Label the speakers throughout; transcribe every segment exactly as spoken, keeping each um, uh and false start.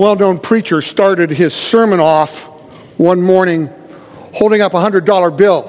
Speaker 1: well-known preacher started his sermon off one morning holding up a one hundred dollar bill.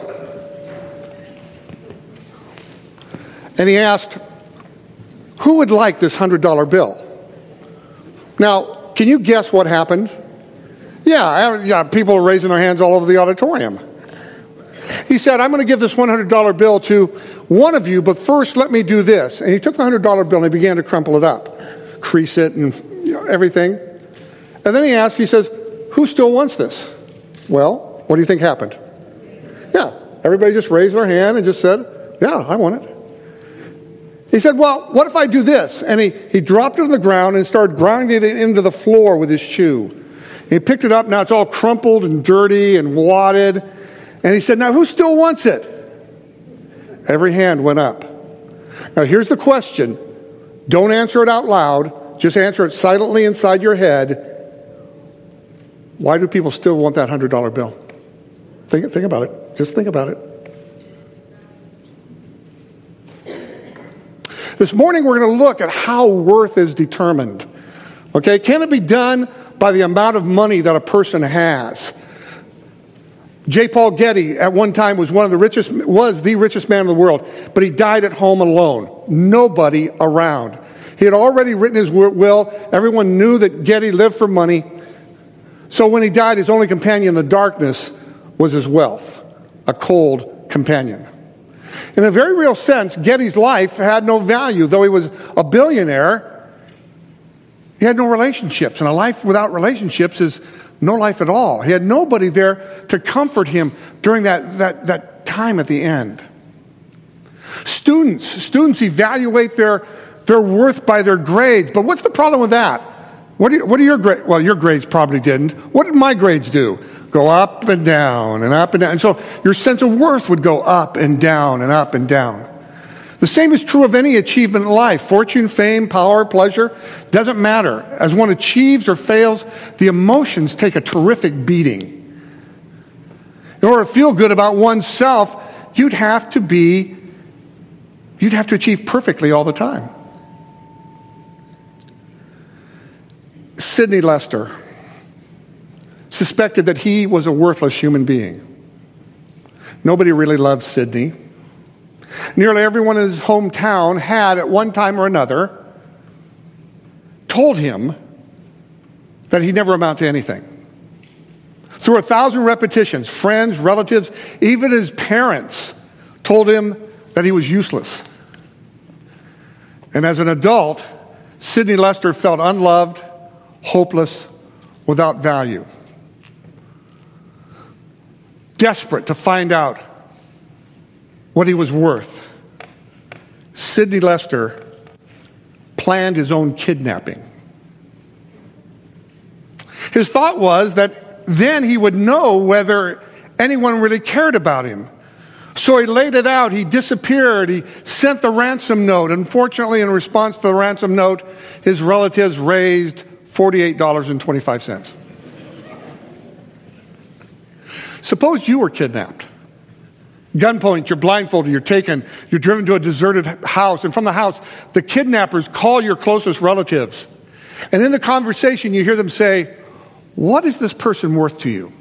Speaker 1: And he asked, who would like this one hundred dollar bill? Now, can you guess what happened? Yeah, yeah, people are raising their hands all over the auditorium. He said, I'm going to give this one hundred dollar bill to one of you, but first let me do this. And he took the one hundred dollar bill and he began to crumple it up, crease it and you know, everything. And then he asked, he says, who still wants this? Well, what do you think happened? Yeah, everybody just raised their hand and just said, yeah, I want it. He said, well, what if I do this? And he, he dropped it on the ground and started grinding it into the floor with his shoe. He picked it up, now it's all crumpled and dirty and wadded. And he said, now who still wants it? Every hand went up. Now here's the question. Don't answer it out loud. Just answer it silently inside your head. Why do people still want that one hundred dollar bill? Think, think about it. Just think about it. This morning we're going to look at how worth is determined. Okay, can it be done by the amount of money that a person has? J. Paul Getty at one time was one of the richest, was the richest man in the world, but he died at home alone. Nobody around. He had already written his will. Everyone knew that Getty lived for money. So when he died, his only companion in the darkness was his wealth, a cold companion. In a very real sense, Getty's life had no value. Though he was a billionaire, he had no relationships. And a life without relationships is no life at all. He had nobody there to comfort him during that, that, that time at the end. Students, students evaluate their, their worth by their grades. But what's the problem with that? What do, you, what do your grades? Well, your grades probably didn't. What did my grades do? Go up and down and up and down. And so your sense of worth would go up and down and up and down. The same is true of any achievement in life. Fortune, fame, power, pleasure, doesn't matter. As one achieves or fails, the emotions take a terrific beating. In order to feel good about oneself, you'd have to be, you'd have to achieve perfectly all the time. Sidney Lester suspected that he was a worthless human being. Nobody really loved Sidney. Nearly everyone in his hometown had, at one time or another, told him that he'd never amount to anything. Through a thousand repetitions, friends, relatives, even his parents told him that he was useless. And as an adult, Sidney Lester felt unloved, hopeless, without value. Desperate to find out what he was worth, Sidney Lester planned his own kidnapping. His thought was that then he would know whether anyone really cared about him. So he laid it out. He disappeared. He sent the ransom note. Unfortunately, in response to the ransom note, his relatives raised forty-eight dollars and twenty-five cents. Suppose you were kidnapped. Gunpoint, you're blindfolded, you're taken, you're driven to a deserted house, and from the house, the kidnappers call your closest relatives. And in the conversation, you hear them say, what is this person worth to you?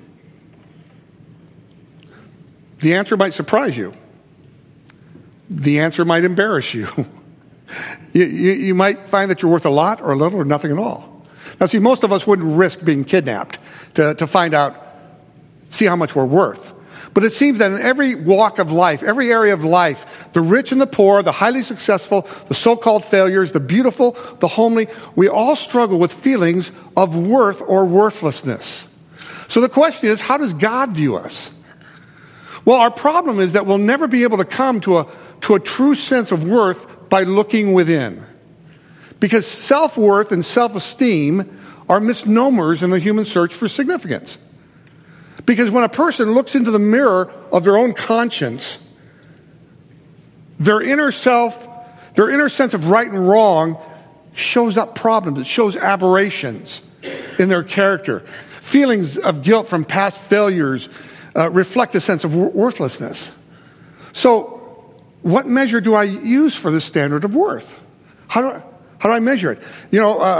Speaker 1: The answer might surprise you. The answer might embarrass you. you, you. You might find that you're worth a lot or a little or nothing at all. Now see, most of us wouldn't risk being kidnapped to, to find out, see how much we're worth. But it seems that in every walk of life, every area of life, the rich and the poor, the highly successful, the so-called failures, the beautiful, the homely, we all struggle with feelings of worth or worthlessness. So the question is, how does God view us? Well, our problem is that we'll never be able to come to a, to a true sense of worth by looking within. Because self-worth and self-esteem are misnomers in the human search for significance. Because when a person looks into the mirror of their own conscience, their inner self, their inner sense of right and wrong shows up problems. It shows aberrations in their character. Feelings of guilt from past failures uh, reflect a sense of wor- worthlessness. So what measure do I use for the standard of worth? How do I, how do I measure it? You know, uh,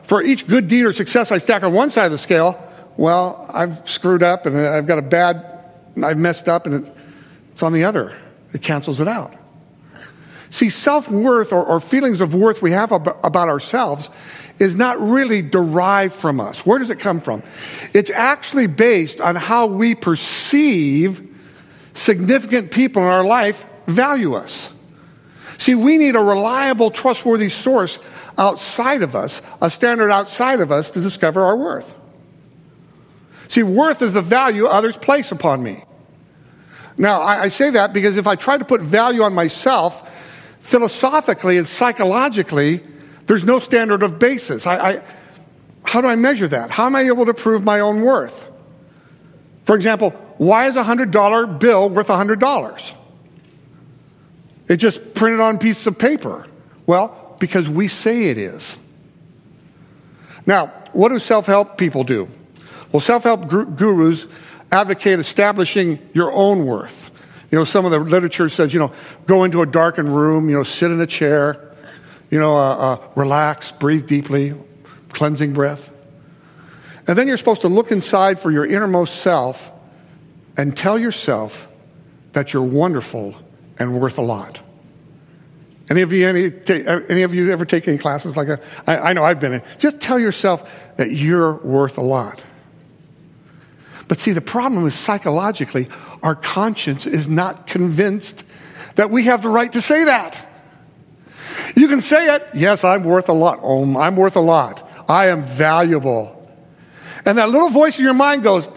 Speaker 1: for each good deed or success I stack on one side of the scale, well, I've screwed up and I've got a bad, I've messed up, and it, it's on the other. It cancels it out. See, self-worth or, or feelings of worth we have ab- about ourselves is not really derived from us. Where does it come from? It's actually based on how we perceive significant people in our life value us. See, we need a reliable, trustworthy source outside of us, a standard outside of us to discover our worth. See, worth is the value others place upon me. Now, I, I say that because if I try to put value on myself, philosophically and psychologically, there's no standard of basis. I, I, how do I measure that? How am I able to prove my own worth? For example, why is a one hundred dollar bill worth one hundred dollars? It just printed on a piece of paper. Well, because we say it is. Now, what do self-help people do? Well, self-help gurus advocate establishing your own worth. You know, some of the literature says, you know, go into a darkened room, you know, sit in a chair, you know, uh, uh, relax, breathe deeply, cleansing breath. And then you're supposed to look inside for your innermost self and tell yourself that you're wonderful and worth a lot. Any of you, any, any of you ever take any classes like that? I, I know I've been in. Just tell yourself that you're worth a lot. But see, the problem is psychologically, our conscience is not convinced that we have the right to say that. You can say it, yes, I'm worth a lot. Oh, I'm worth a lot. I am valuable. And that little voice in your mind goes,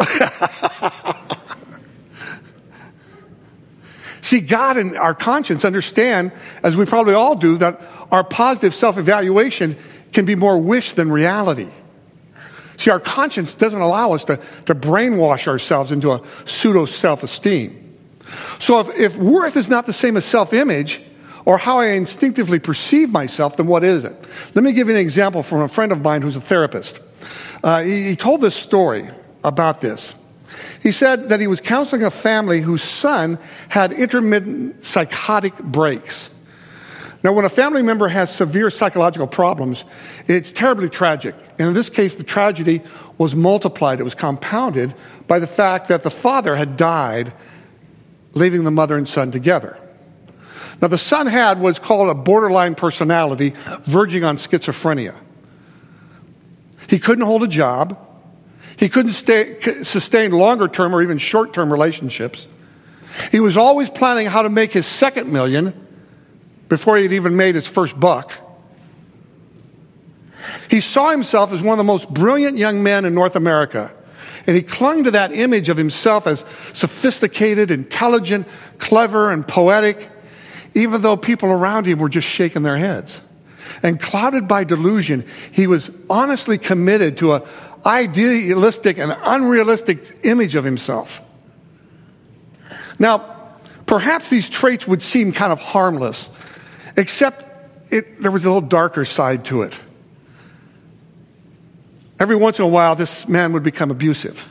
Speaker 1: see, God and our conscience understand, as we probably all do, that our positive self-evaluation can be more wish than reality. See, our conscience doesn't allow us to, to brainwash ourselves into a pseudo self-esteem. So if, if worth is not the same as self-image, or how I instinctively perceive myself, then what is it? Let me give you an example from a friend of mine who's a therapist. Uh, he, he told this story about this. He said that he was counseling a family whose son had intermittent psychotic breaks. Now, when a family member has severe psychological problems, it's terribly tragic. And in this case, the tragedy was multiplied. It was compounded by the fact that the father had died, leaving the mother and son together. Now, the son had what's called a borderline personality, verging on schizophrenia. He couldn't hold a job. He couldn't stay, sustain longer-term or even short-term relationships. He was always planning how to make his second million before he had even made his first buck. He saw himself as one of the most brilliant young men in North America, and he clung to that image of himself as sophisticated, intelligent, clever, and poetic, even though people around him were just shaking their heads. And clouded by delusion, he was honestly committed to an idealistic and unrealistic image of himself. Now, perhaps these traits would seem kind of harmless, except it, there was a little darker side to it. Every once in a while, this man would become abusive.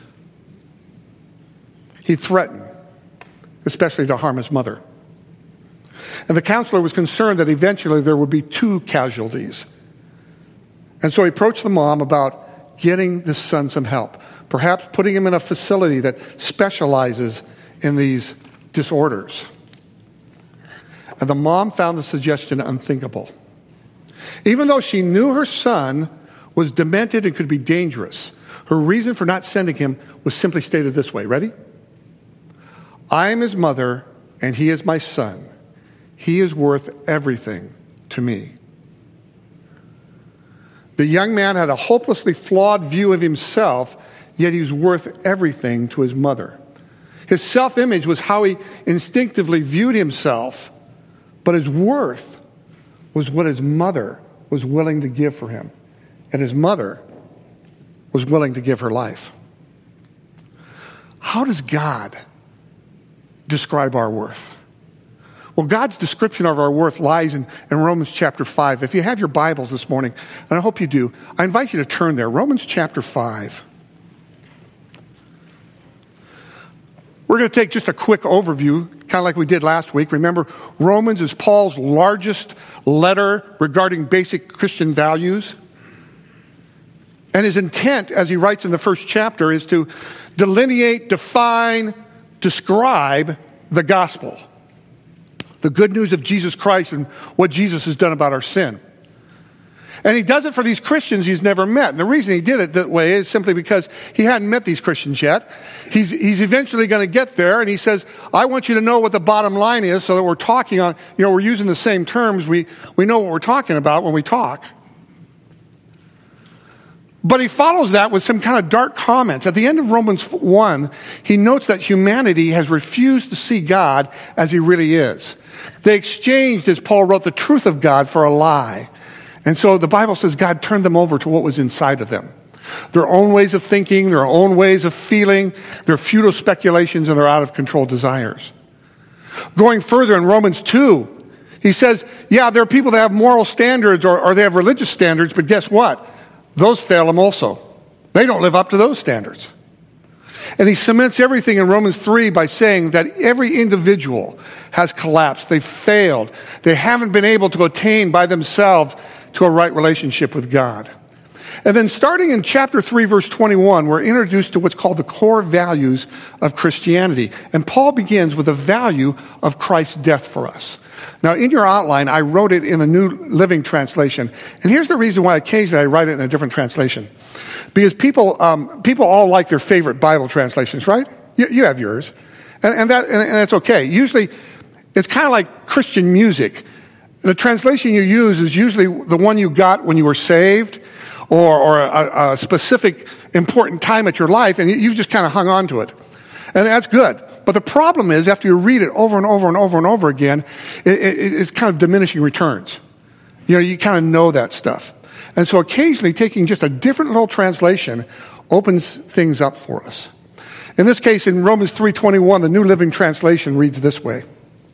Speaker 1: He threatened, especially to harm his mother. And the counselor was concerned that eventually there would be two casualties. And so he approached the mom about getting this son some help, perhaps putting him in a facility that specializes in these disorders. And the mom found the suggestion unthinkable. Even though she knew her son was demented and could be dangerous, her reason for not sending him was simply stated this way. Ready? I am his mother, and he is my son. He is worth everything to me. The young man had a hopelessly flawed view of himself, yet he was worth everything to his mother. His self-image was how he instinctively viewed himself, but his worth was what his mother was willing to give for him. And his mother was willing to give her life. How does God describe our worth? Well, God's description of our worth lies in, in Romans chapter five. If you have your Bibles this morning, and I hope you do, I invite you to turn there. Romans chapter five. We're going to take just a quick overview, kind of like we did last week. Remember, Romans is Paul's largest letter regarding basic Christian values. And his intent, as he writes in the first chapter, is to delineate, define, describe the gospel, the good news of Jesus Christ and what Jesus has done about our sin. And he does it for these Christians he's never met. And the reason he did it that way is simply because he hadn't met these Christians yet. He's, he's eventually going to get there, and he says, I want you to know what the bottom line is so that we're talking on, you know, we're using the same terms. We, we know what we're talking about when we talk. But he follows that with some kind of dark comments. At the end of Romans one, he notes that humanity has refused to see God as he really is. They exchanged, as Paul wrote, the truth of God for a lie. And so the Bible says God turned them over to what was inside of them. Their own ways of thinking, their own ways of feeling, their futile speculations, and their out-of-control desires. Going further in Romans two, he says, yeah, there are people that have moral standards or, or they have religious standards, but guess what? Those fail them also. They don't live up to those standards. And he cements everything in Romans three by saying that every individual has collapsed. They've failed. They haven't been able to attain by themselves to a right relationship with God. And then starting in chapter three, verse twenty-one, we're introduced to what's called the core values of Christianity. And Paul begins with the value of Christ's death for us. Now, in your outline, I wrote it in the New Living Translation. And here's the reason why occasionally I write it in a different translation. Because people um, people all like their favorite Bible translations, right? You, you have yours. And, and, that, and, and that's okay. Usually, it's kind of like Christian music. The translation you use is usually the one you got when you were saved or, or a, a specific important time at your life, and you just kind of hung on to it. And that's good. But the problem is, after you read it over and over and over and over again, it, it, it's kind of diminishing returns. You know, you kind of know that stuff. And so occasionally taking just a different little translation opens things up for us. In this case, in Romans three twenty-one, the New Living Translation reads this way.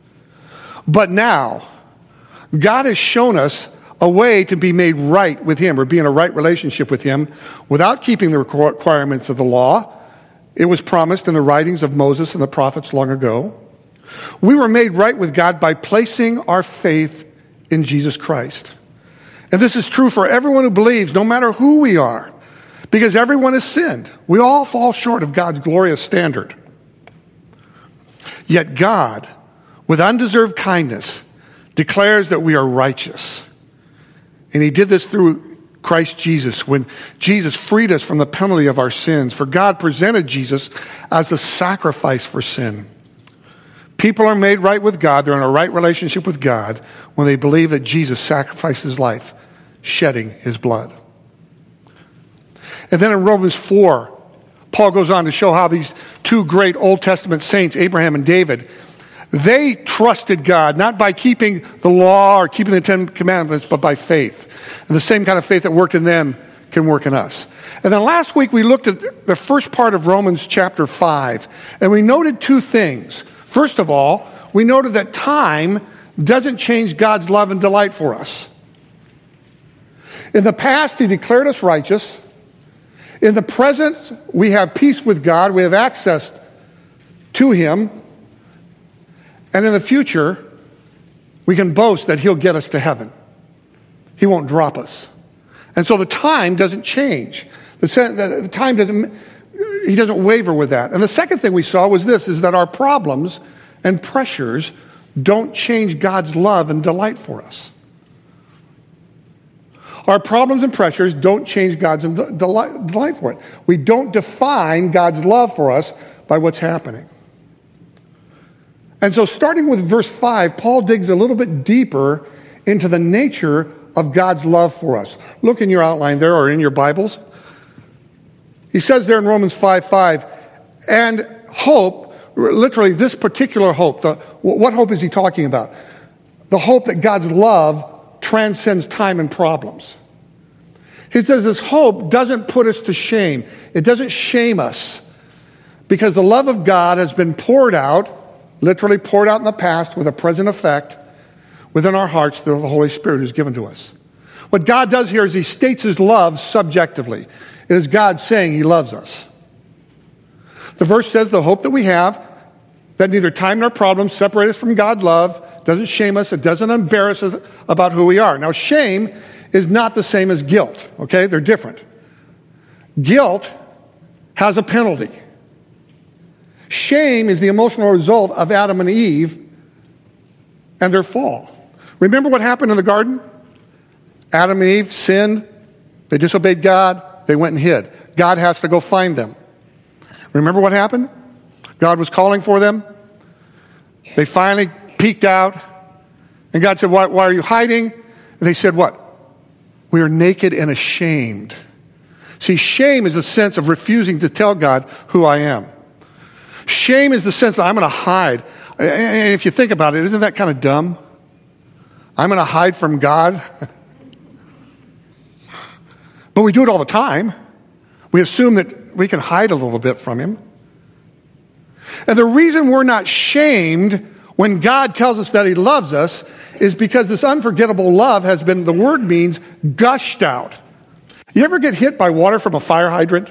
Speaker 1: But now, God has shown us a way to be made right with him, or be in a right relationship with him, without keeping the requirements of the law. It was promised in the writings of Moses and the prophets long ago. We were made right with God by placing our faith in Jesus Christ. And this is true for everyone who believes, no matter who we are, because everyone has sinned. We all fall short of God's glorious standard. Yet God, with undeserved kindness, declares that we are righteous. And he did this through Christ Jesus, when Jesus freed us from the penalty of our sins. For God presented Jesus as a sacrifice for sin. People are made right with God. They're in a right relationship with God when they believe that Jesus sacrificed his life, shedding his blood. And then in Romans four, Paul goes on to show how these two great Old Testament saints, Abraham and David, they trusted God, not by keeping the law or keeping the Ten Commandments, but by faith. And the same kind of faith that worked in them can work in us. And then last week we looked at the first part of Romans chapter five, and we noted two things. First of all, we noted that time doesn't change God's love and delight for us. In the past, he declared us righteous. In the present, we have peace with God. We have access to him. And in the future, we can boast that he'll get us to heaven. He won't drop us. And so the time doesn't change. The, the time doesn't, he doesn't waver with that. And the second thing we saw was this, is that our problems and pressures don't change God's love and delight for us. Our problems and pressures don't change God's delight, delight for it. We don't define God's love for us by what's happening. And so starting with verse five, Paul digs a little bit deeper into the nature of God's love for us. Look in your outline there or in your Bibles. He says there in Romans five five, and hope, literally this particular hope, the, what hope is he talking about? The hope that God's love transcends time and problems. He says this hope doesn't put us to shame. It doesn't shame us because the love of God has been poured out, literally poured out in the past with a present effect within our hearts through the Holy Spirit who's given to us. What God does here is he states his love subjectively. It is God saying he loves us. The verse says the hope that we have, that neither time nor problems separate us from God's love, doesn't shame us, it doesn't embarrass us about who we are. Now, shame is not the same as guilt, okay? They're different. Guilt has a penalty. Shame is the emotional result of Adam and Eve and their fall. Remember what happened in the garden? Adam and Eve sinned. They disobeyed God. They went and hid. God has to go find them. Remember what happened? God was calling for them. They finally peeked out. And God said, why, why are you hiding? And they said, what? We are naked and ashamed. See, shame is the sense of refusing to tell God who I am. Shame is the sense that I'm going to hide. And if you think about it, isn't that kind of dumb? I'm going to hide from God. But we do it all the time. We assume that we can hide a little bit from him. And the reason we're not shamed when God tells us that he loves us is because this unforgettable love has been, the word means, gushed out. You ever get hit by water from a fire hydrant?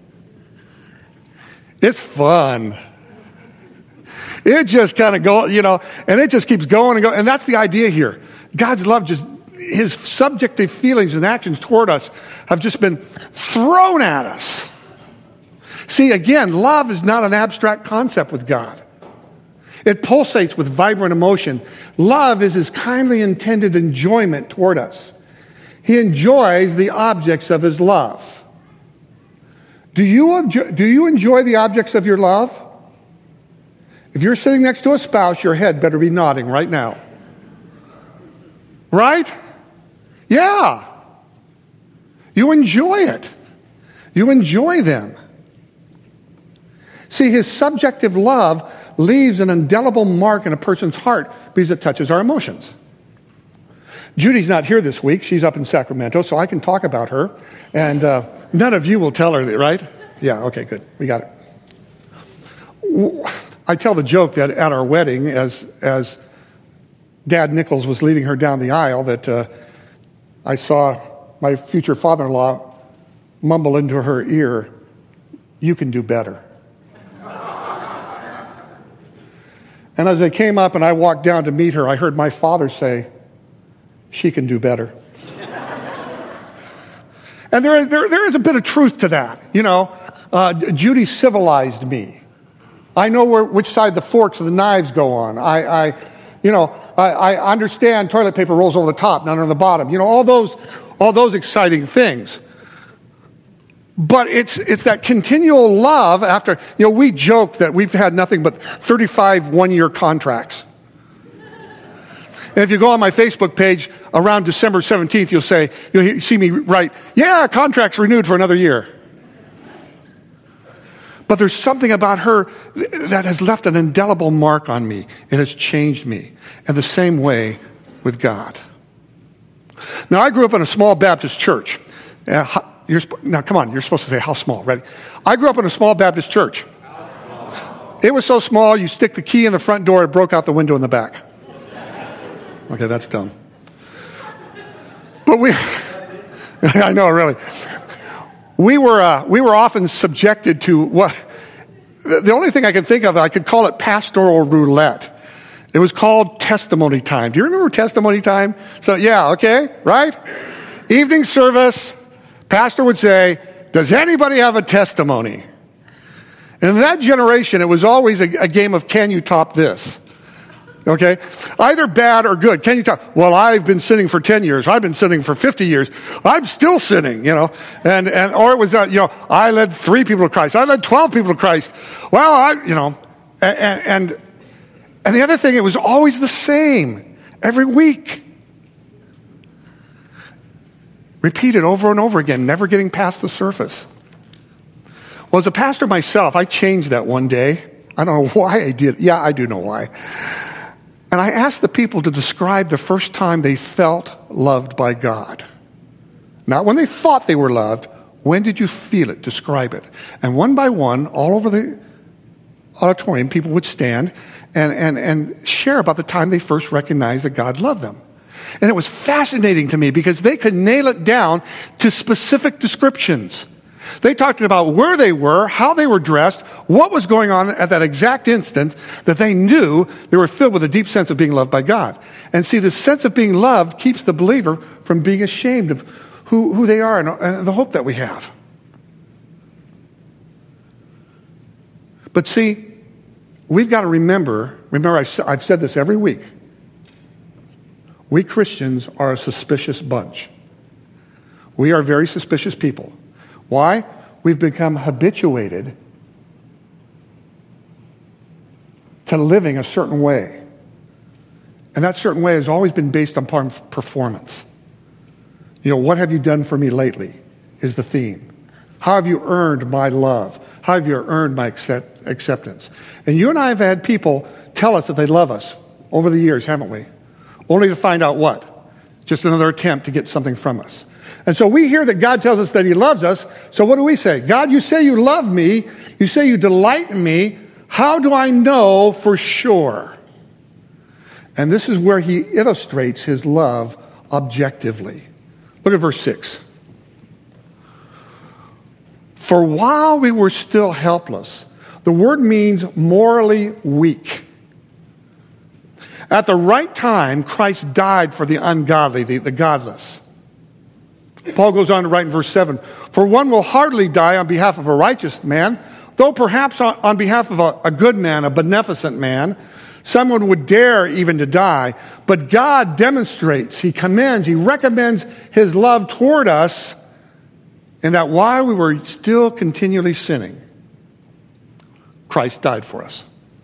Speaker 1: It's fun. It just kind of goes, you know, and it just keeps going and going. And that's the idea here. God's love just, his subjective feelings and actions toward us have just been thrown at us. See, again, love is not an abstract concept with God. It pulsates with vibrant emotion. Love is his kindly intended enjoyment toward us. He enjoys the objects of his love. Do you enjoy, do you enjoy the objects of your love? If you're sitting next to a spouse, your head better be nodding right now. Right? Yeah. You enjoy it. You enjoy them. See, his subjective love leaves an indelible mark in a person's heart because it touches our emotions. Judy's not here this week. She's up in Sacramento, so I can talk about her. And uh, none of you will tell her that, right? Yeah, okay, good. We got it. I tell the joke that at our wedding, as as Dad Nichols was leading her down the aisle, that uh, I saw my future father-in-law mumble into her ear, "You can do better." And as I came up and I walked down to meet her, I heard my father say, "She can do better." And there, there, there is a bit of truth to that. You know, uh, Judy civilized me. I know where, which side the forks and the knives go on. I, I you know, I, I understand toilet paper rolls over the top, not on the bottom. You know, all those, all those exciting things. But it's it's that continual love after, you know, we joke that we've had nothing but thirty-five one-year contracts. And if you go on my Facebook page around December seventeenth, you'll say, you'll see me write, "Yeah, contract's renewed for another year." But there's something about her that has left an indelible mark on me. It has changed me. And the same way with God. Now, I grew up in a small Baptist church. Uh, You're, now, come on, you're supposed to say, how small? Ready? I grew up in a small Baptist church. It was so small, you stick the key in the front door, it broke out the window in the back. Okay, that's dumb. But we, I know, really. We were, uh, we were often subjected to what, the only thing I could think of, I could call it pastoral roulette. It was called testimony time. Do you remember testimony time? So, yeah, okay, right? Evening service. Pastor would say, "Does anybody have a testimony?" And in that generation, it was always a, a game of, can you top this? Okay? Either bad or good. Can you top? Well, I've been sinning for ten years. I've been sinning for fifty years. I'm still sinning, you know. And, and or it was, uh, you know, I led three people to Christ. I led twelve people to Christ. Well, I, you know, and, and, and the other thing, it was always the same every week. Repeated over and over again, never getting past the surface. Well, as a pastor myself, I changed that one day. I don't know why I did. Yeah, I do know why. And I asked the people to describe the first time they felt loved by God. Not when they thought they were loved. When did you feel it? Describe it. And one by one, all over the auditorium, people would stand and, and, and share about the time they first recognized that God loved them. And it was fascinating to me because they could nail it down to specific descriptions. They talked about where they were, how they were dressed, what was going on at that exact instant that they knew they were filled with a deep sense of being loved by God. And see, the sense of being loved keeps the believer from being ashamed of who, who they are and, and the hope that we have. But see, we've got to remember, remember I've, I've said this every week, we Christians are a suspicious bunch. We are very suspicious people. Why? We've become habituated to living a certain way. And that certain way has always been based upon performance. You know, what have you done for me lately is the theme. How have you earned my love? How have you earned my accept, acceptance? And you and I have had people tell us that they love us over the years, haven't we? Only to find out what? Just another attempt to get something from us. And so we hear that God tells us that he loves us. So what do we say? God, you say you love me. You say you delight in me. How do I know for sure? And this is where he illustrates his love objectively. Look at verse six. For while we were still helpless, the word means morally weak. At the right time, Christ died for the ungodly, the, the godless. Paul goes on to write in verse seven, for one will hardly die on behalf of a righteous man, though perhaps on, on behalf of a, a good man, a beneficent man, someone would dare even to die. But God demonstrates, he commends, he recommends his love toward us, in that while we were still continually sinning, Christ died for us.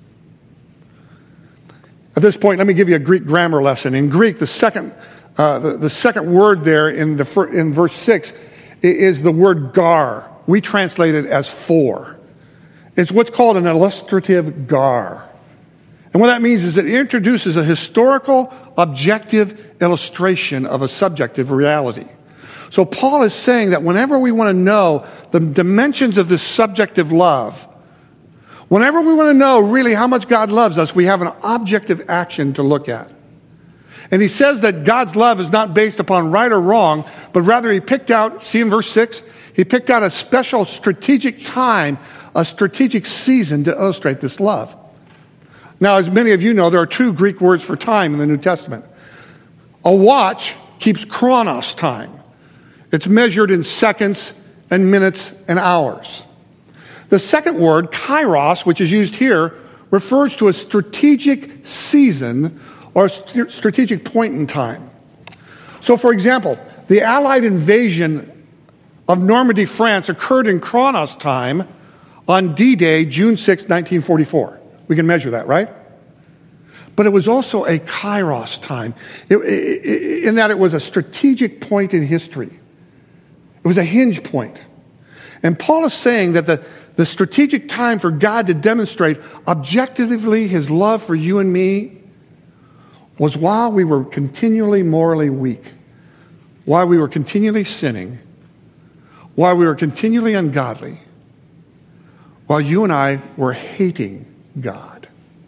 Speaker 1: At this point, let me give you a Greek grammar lesson. In Greek, the second, uh, the, the second word there in the fir- in verse six is the word gar. We translate it as for. It's what's called an illustrative gar. And what that means is it introduces a historical, objective illustration of a subjective reality. So Paul is saying that whenever we want to know the dimensions of this subjective love, whenever we want to know really how much God loves us, we have an objective action to look at. And he says that God's love is not based upon right or wrong, but rather he picked out, see in verse six, he picked out a special strategic time, a strategic season to illustrate this love. Now, as many of you know, there are two Greek words for time in the New Testament. A watch keeps chronos time. It's measured in seconds and minutes and hours. The second word, kairos, which is used here, refers to a strategic season or a st- strategic point in time. So, for example, the Allied invasion of Normandy, France, occurred in chronos time on D-Day, June sixth, nineteen forty-four. We can measure that, right? But it was also a kairos time, it, it, it, in that it was a strategic point in history. It was a hinge point. And Paul is saying that the, the strategic time for God to demonstrate objectively his love for you and me was while we were continually morally weak, while we were continually sinning, while we were continually ungodly, while you and I were hating God.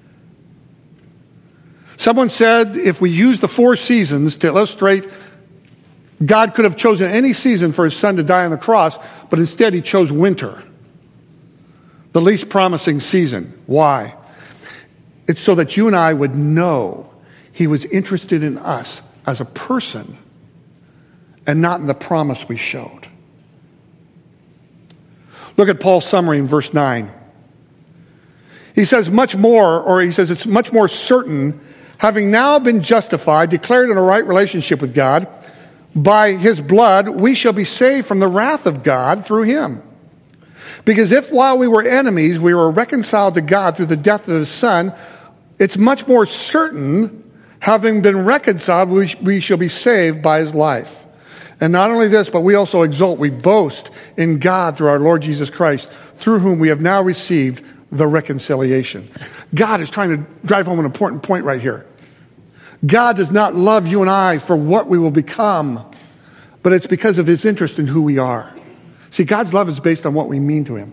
Speaker 1: Someone said if we use the four seasons to illustrate, God could have chosen any season for his son to die on the cross, but instead he chose winter, the least promising season. Why? It's so that you and I would know he was interested in us as a person and not in the promise we showed. Look at Paul's summary in verse nine. He says much more, or he says it's much more certain, having now been justified, declared in a right relationship with God, by his blood, we shall be saved from the wrath of God through him. Because if while we were enemies, we were reconciled to God through the death of his son, it's much more certain, having been reconciled, we, we shall be saved by his life. And not only this, but we also exult, we boast in God through our Lord Jesus Christ, through whom we have now received the reconciliation. God is trying to drive home an important point right here. God does not love you and I for what we will become, but it's because of his interest in who we are. See, God's love is based on what we mean to him.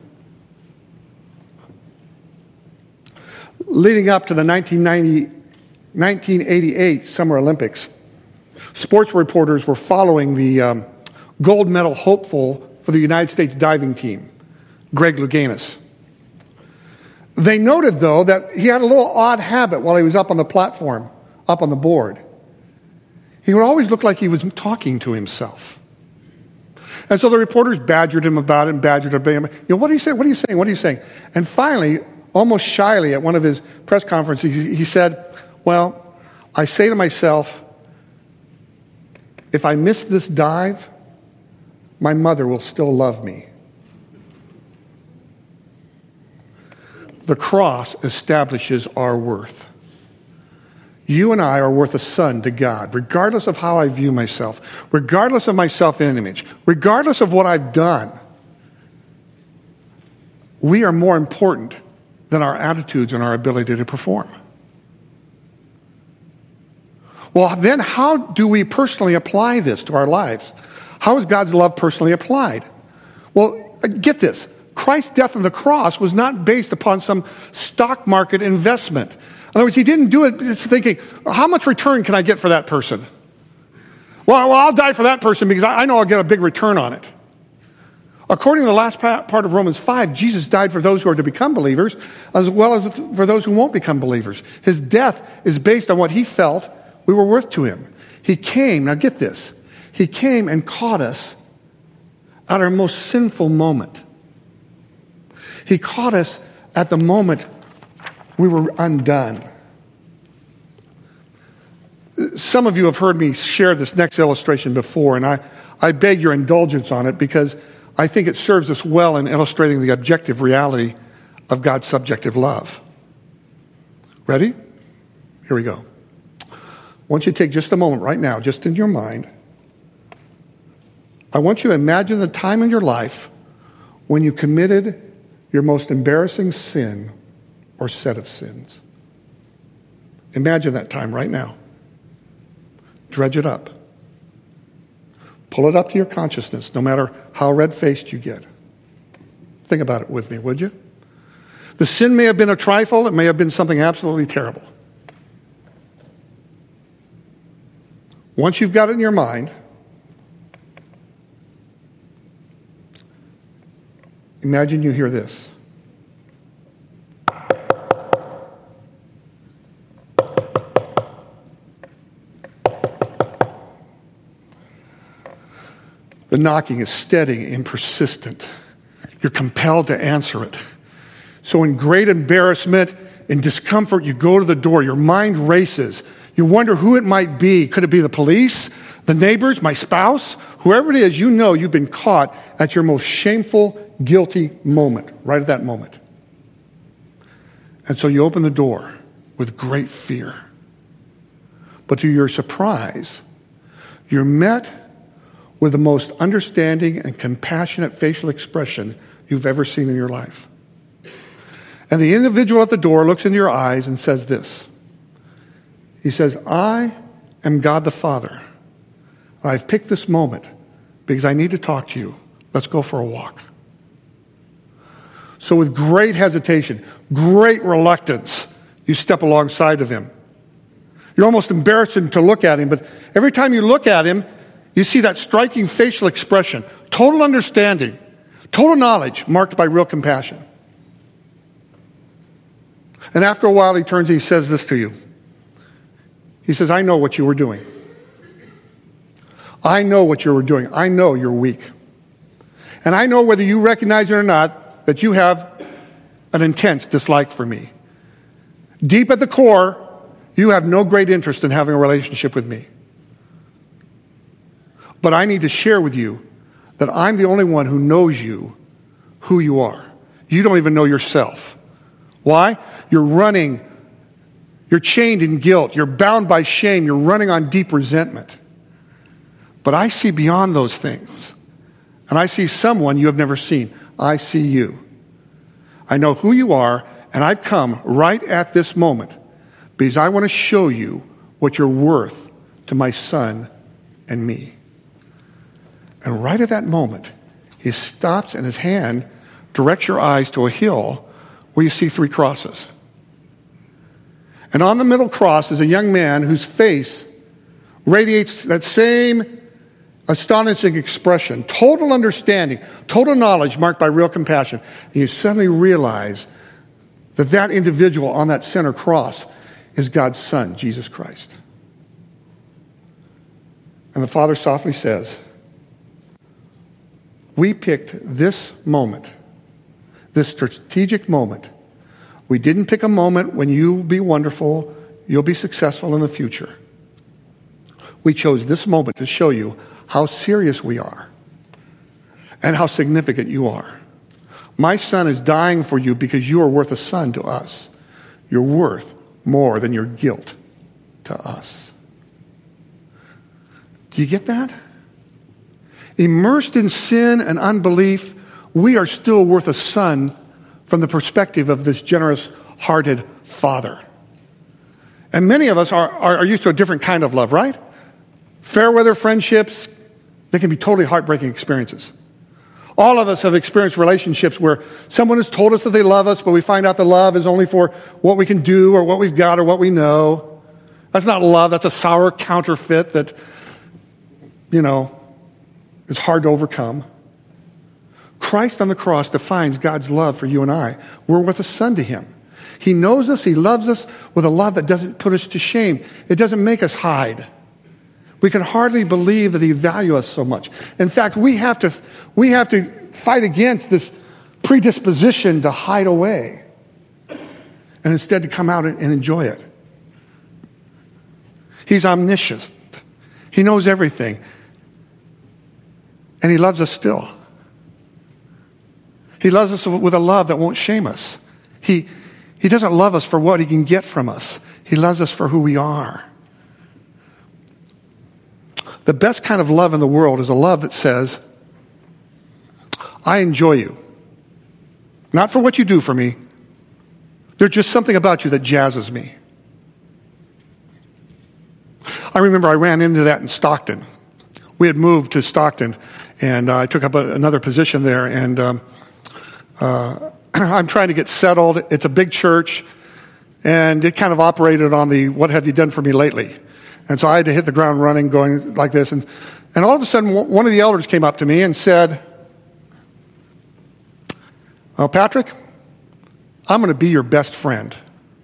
Speaker 1: Leading up to the nineteen ninety, nineteen eighty-eight Summer Olympics, sports reporters were following the um, gold medal hopeful for the United States diving team, Greg Louganis. They noted, though, that he had a little odd habit while he was up on the platform, up on the board. He would always look like he was talking to himself. And so the reporters badgered him about it and badgered him. You know, what are you saying? What are you saying? What are you saying? And finally, almost shyly at one of his press conferences, he, he said, well, I say to myself, if I miss this dive, my mother will still love me. The cross establishes our worth. You and I are worth a son to God, regardless of how I view myself, regardless of my self-image, regardless of what I've done. We are more important than our attitudes and our ability to perform. Well, then how do we personally apply this to our lives? How is God's love personally applied? Well, get this. Christ's death on the cross was not based upon some stock market investment. In other words, he didn't do it just thinking, how much return can I get for that person? Well, well I'll die for that person because I know I'll get a big return on it. According to the last part of Romans five, Jesus died for those who are to become believers as well as for those who won't become believers. His death is based on what he felt we were worth to him. He came, now get this, he came and caught us at our most sinful moment. He caught us at the moment we were undone. Some of you have heard me share this next illustration before, and I, I beg your indulgence on it because I think it serves us well in illustrating the objective reality of God's subjective love. Ready? Here we go. I want you to take just a moment right now, just in your mind. I want you to imagine the time in your life when you committed your most embarrassing sin or set of sins. Imagine that time right now. Dredge it up. Pull it up to your consciousness, no matter how red-faced you get. Think about it with me, would you? The sin may have been a trifle. It may have been something absolutely terrible. Once you've got it in your mind, imagine you hear this. The knocking is steady and persistent. You're compelled to answer it. So in great embarrassment and discomfort, you go to the door. Your mind races. You wonder who it might be. Could it be the police, the neighbors, my spouse? Whoever it is, you know you've been caught at your most shameful, guilty moment, right at that moment. And so you open the door with great fear. But to your surprise, you're met with the most understanding and compassionate facial expression you've ever seen in your life. And the individual at the door looks into your eyes and says this. He says, I am God the Father. And I've picked this moment because I need to talk to you. Let's go for a walk. So with great hesitation, great reluctance, you step alongside of him. You're almost embarrassed to look at him, but every time you look at him, you see that striking facial expression, total understanding, total knowledge marked by real compassion. And after a while, he turns and he says this to you. He says, I know what you were doing. I know what you were doing. I know you're weak. And I know whether you recognize it or not, that you have an intense dislike for me. Deep at the core, you have no great interest in having a relationship with me. But I need to share with you that I'm the only one who knows you, who you are. You don't even know yourself. Why? You're running, you're chained in guilt, you're bound by shame, you're running on deep resentment. But I see beyond those things. And I see someone you have never seen. I see you. I know who you are, and I've come right at this moment because I want to show you what you're worth to my son and me. And right at that moment, he stops and his hand directs your eyes to a hill where you see three crosses. And on the middle cross is a young man whose face radiates that same astonishing expression, total understanding, total knowledge marked by real compassion. And you suddenly realize that that individual on that center cross is God's Son, Jesus Christ. And the Father softly says, we picked this moment, this strategic moment, We didn't pick a moment when you'll be wonderful, you'll be successful in the future. We chose this moment to show you how serious we are and how significant you are. My son is dying for you because you are worth a son to us. You're worth more than your guilt to us. Do you get that? Immersed in sin and unbelief, we are still worth a son from the perspective of this generous-hearted Father. And many of us are, are, are used to a different kind of love, right? Fair weather friendships, they can be totally heartbreaking experiences. All of us have experienced relationships where someone has told us that they love us, but we find out the love is only for what we can do or what we've got or what we know. That's not love. That's a sour counterfeit that, you know, is hard to overcome. Christ on the cross defines God's love for you and I. We're worth a son to him. He knows us. He loves us with a love that doesn't put us to shame. It doesn't make us hide. We can hardly believe that he values us so much. In fact, we have to, we have to fight against this predisposition to hide away and instead to come out and enjoy it. He's omniscient. He knows everything. And he loves us still. He loves us with a love that won't shame us. He, he doesn't love us for what he can get from us. He loves us for who we are. The best kind of love in the world is a love that says, I enjoy you. Not for what you do for me. There's just something about you that jazzes me. I remember I ran into that in Stockton. We had moved to Stockton, and uh, I took up a, another position there, and um, uh, I'm trying to get settled. It's a big church, and it kind of operated on the, what have you done for me lately? And so I had to hit the ground running, going like this. And, and all of a sudden, one of the elders came up to me and said, oh, Patrick, I'm going to be your best friend.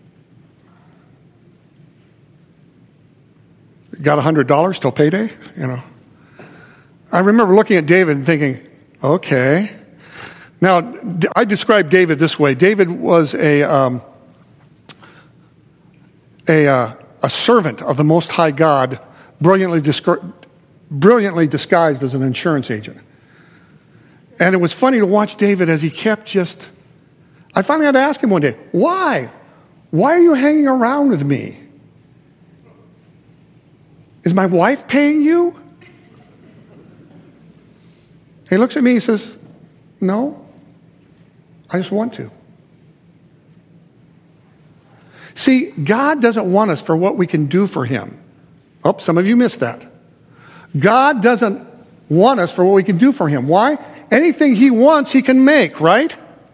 Speaker 1: Got one hundred dollars till payday? You know. I remember looking at David and thinking, okay. Now, I describe David this way. David was a, um, a, uh, a servant of the Most High God, brilliantly, disc- brilliantly disguised as an insurance agent. And it was funny to watch David as he kept just... I finally had to ask him one day, why? Why are you hanging around with me? Is my wife paying you? He looks at me and says, no, I just want to. See, God doesn't want us for what we can do for him. Oh, some of you missed that. God doesn't want us for what we can do for him. Why? Anything he wants, he can make, right?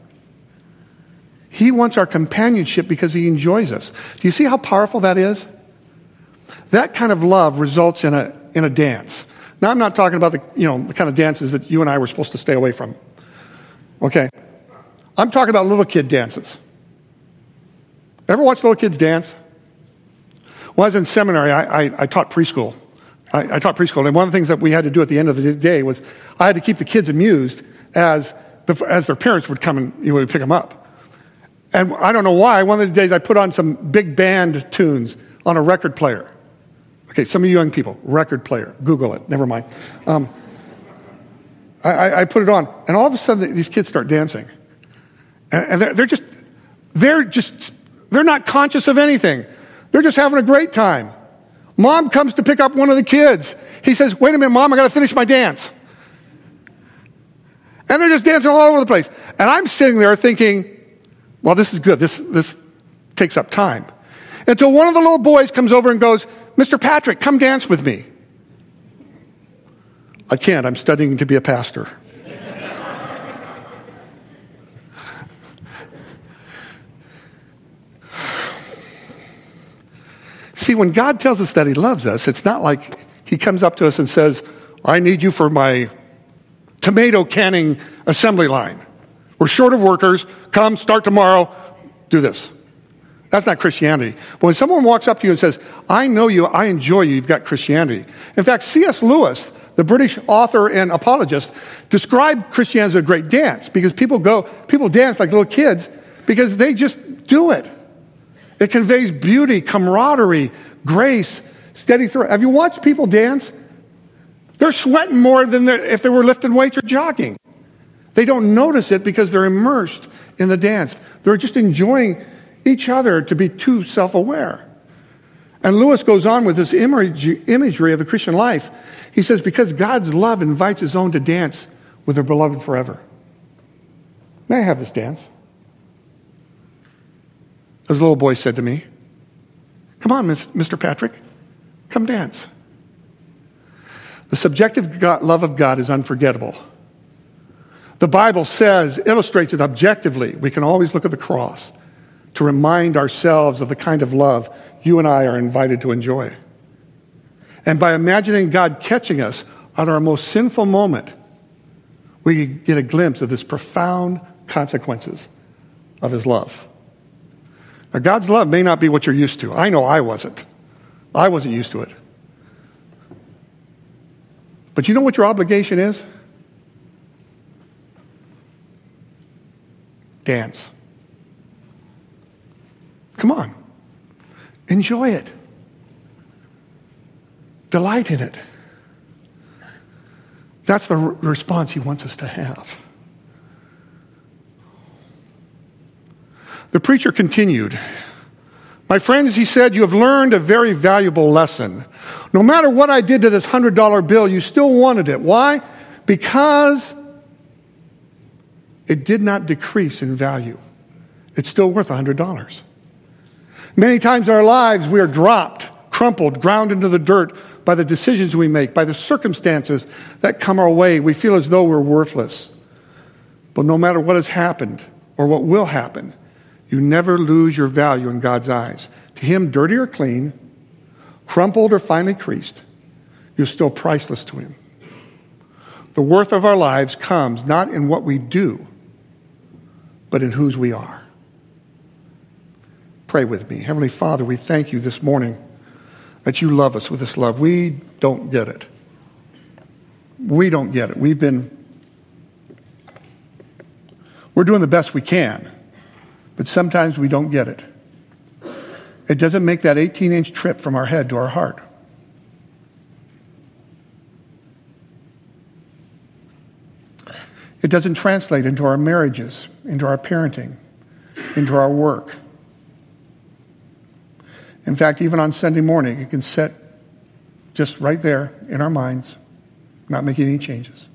Speaker 1: He wants our companionship because he enjoys us. Do you see how powerful that is? That kind of love results in a in a dance. Now, I'm not talking about the, you know, the kind of dances that you and I were supposed to stay away from. Okay? I'm talking about little kid dances. Ever watch little kids dance? When I was in seminary, I, I, I taught preschool. I, I taught preschool, and one of the things that we had to do at the end of the day was I had to keep the kids amused as as their parents would come and you know, would pick them up. And I don't know why, one of the days I put on some big band tunes on a record player. Okay, some of you young people, record player, Google it, never mind. Um, I, I, I put it on, and all of a sudden these kids start dancing. And, and they're, they're just, they're just, they're not conscious of anything. They're just having a great time. Mom comes to pick up one of the kids. He says, wait a minute, Mom, I got to finish my dance. And they're just dancing all over the place. And I'm sitting there thinking, well, this is good. This, this takes up time. Until one of the little boys comes over and goes, Mister Patrick, come dance with me. I can't. I'm studying to be a pastor. See, when God tells us that he loves us, it's not like he comes up to us and says, I need you for my tomato canning assembly line. We're short of workers. Come, start tomorrow. Do this. That's not Christianity. But when someone walks up to you and says, I know you, I enjoy you, you've got Christianity. In fact, C S Lewis, the British author and apologist, described Christianity as a great dance because people go, people dance like little kids because they just do it. It conveys beauty, camaraderie, grace, steady throw. Have you watched people dance? They're sweating more than if they were lifting weights or jogging. They don't notice it because they're immersed in the dance. They're just enjoying each other to be too self-aware. And Lewis goes on with this imagery of the Christian life. He says, because God's love invites his own to dance with their beloved forever. May I have this dance? As a little boy said to me, come on, Mister Patrick, come dance. The subjective God, love of God is unforgettable. The Bible says, illustrates it objectively. We can always look at the cross to remind ourselves of the kind of love you and I are invited to enjoy. And by imagining God catching us at our most sinful moment, we get a glimpse of this profound consequences of his love. Now, God's love may not be what you're used to. I know I wasn't. I wasn't used to it. But you know what your obligation is? Dance. Come on. Enjoy it. Delight in it. That's the r- response he wants us to have. The preacher continued. My friends, he said, you have learned a very valuable lesson. No matter what I did to this one hundred dollar bill, you still wanted it. Why? Because it did not decrease in value. It's still worth one hundred dollars. Many times in our lives, we are dropped, crumpled, ground into the dirt by the decisions we make, by the circumstances that come our way. We feel as though we're worthless. But no matter what has happened or what will happen, you never lose your value in God's eyes. To him, dirty or clean, crumpled or finely creased, you're still priceless to him. The worth of our lives comes not in what we do, but in whose we are. Pray with me. Heavenly Father, we thank you this morning that you love us with this love. We don't get it. We don't get it. We've been, we're doing the best we can, but sometimes we don't get it. It doesn't make that eighteen-inch trip from our head to our heart. It doesn't translate into our marriages, into our parenting, into our work. In fact, even on Sunday morning, it can sit just right there in our minds, not making any changes.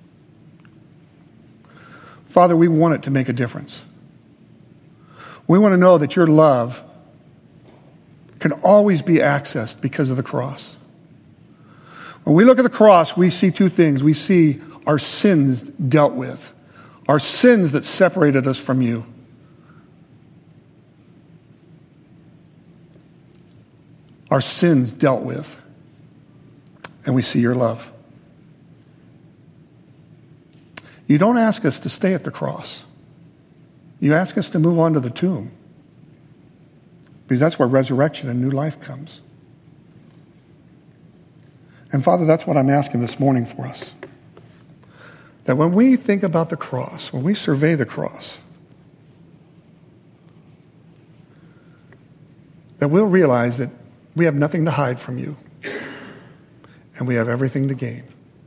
Speaker 1: Father, we want it to make a difference. We want to know that your love can always be accessed because of the cross. When we look at the cross, we see two things. We see our sins dealt with, our sins that separated us from you. Our sins dealt with, and we see your love. You don't ask us to stay at the cross. You ask us to move on to the tomb, because that's where resurrection and new life comes. And Father, that's what I'm asking this morning for us. That when we think about the cross, when we survey the cross, that we'll realize that we have nothing to hide from you, and we have everything to gain.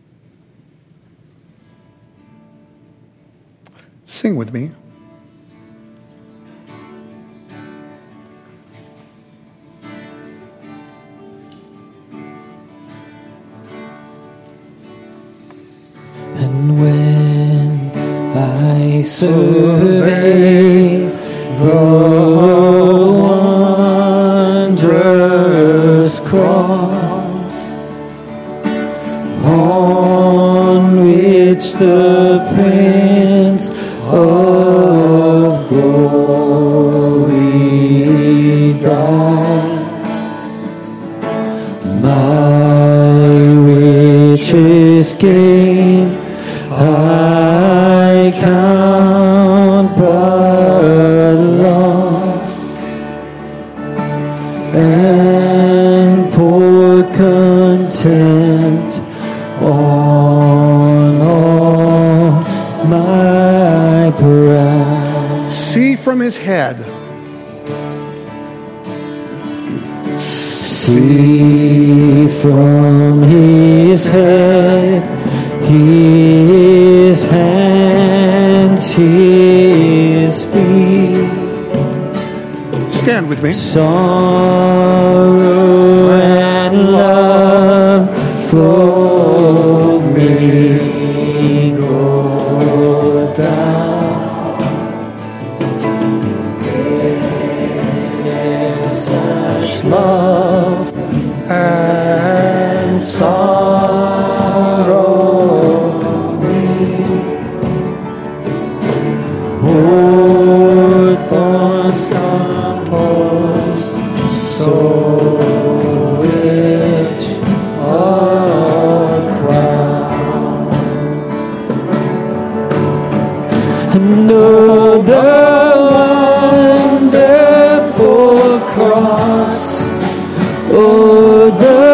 Speaker 1: Sing with me.
Speaker 2: And when I survey the wondrous cross on which the Prince of Glory died, my richest gain I count but loss, and pour content on all my pride.
Speaker 1: See from his his head.
Speaker 2: See from his head, his hands, his feet.
Speaker 1: Stand with me.
Speaker 2: Sorrow and love flow mingled down. There's such love and sorrow. O'er thorns composed, so rich a crown. And oh, the wonderful cross, oh, the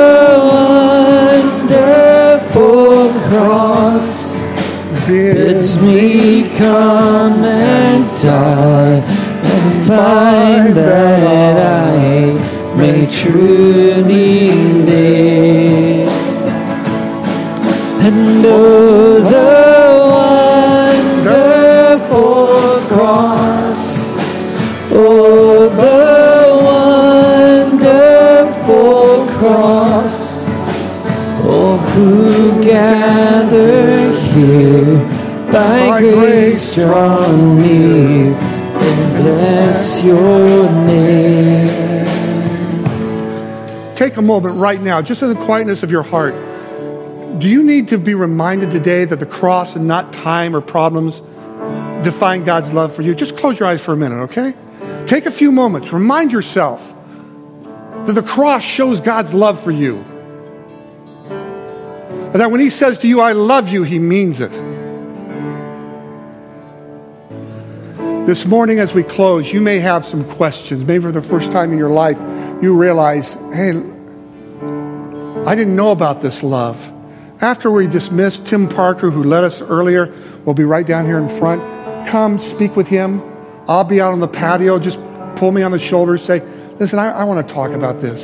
Speaker 2: wonderful cross, bids me come and die and find that I may truly live. And oh, the wonderful cross, oh, the wonderful cross, oh, who gather here by grace draw near and bless your name.
Speaker 1: Take a moment right now, just in the quietness of your heart. Do you need to be reminded today that the cross and not time or problems define God's love for you? Just close your eyes for a minute, okay? Take a few moments. Remind yourself that the cross shows God's love for you. And that when he says to you, I love you, he means it. This morning as we close, you may have some questions. Maybe for the first time in your life, you realize, hey, I didn't know about this love. After we dismiss Tim Parker, who led us earlier, will be right down here in front. Come speak with him. I'll be out on the patio. Just pull me on the shoulder. Say, listen, I, I want to talk about this.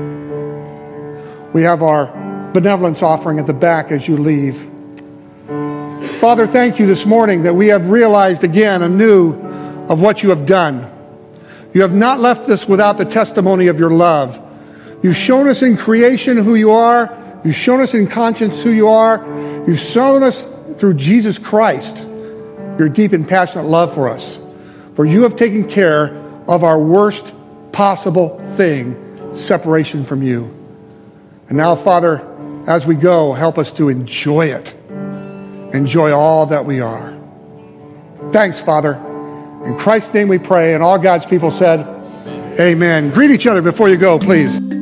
Speaker 1: We have our benevolence offering at the back as you leave. Father, thank you this morning that we have realized again anew of what you have done. You have not left us without the testimony of your love. You've shown us in creation who you are. You've shown us in conscience who you are. You've shown us through Jesus Christ your deep and passionate love for us. For you have taken care of our worst possible thing, separation from you. And now, Father, as we go, help us to enjoy it. Enjoy all that we are. Thanks, Father. In Christ's name we pray, and all God's people said, amen. Greet each other before you go, please.